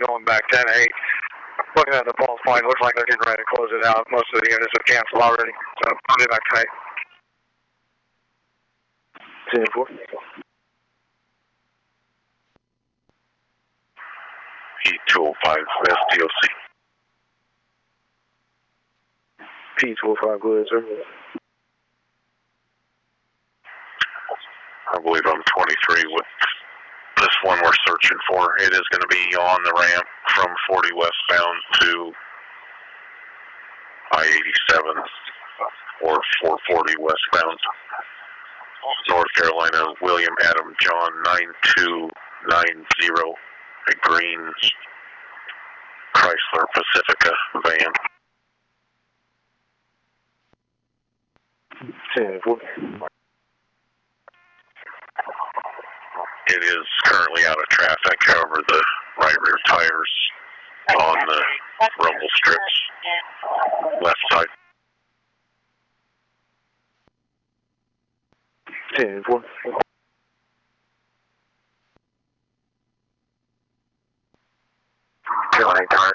going back 10-8. Looking at the pulse point, looks like they're getting ready to close it out. Most of the units have canceled already, so I'll be back tonight. 10-4. P205, SDOC. P205, go ahead, sir. I believe I'm 23 with this one we're searching for. It is going to be on the ramp from 40 westbound to I-87 or 440 westbound. North Carolina, William Adam John 9290, a green Chrysler Pacifica van. 10-4. It is currently out of traffic, however, the right rear tires on the rumble strips, left side. 10-4. Carolina,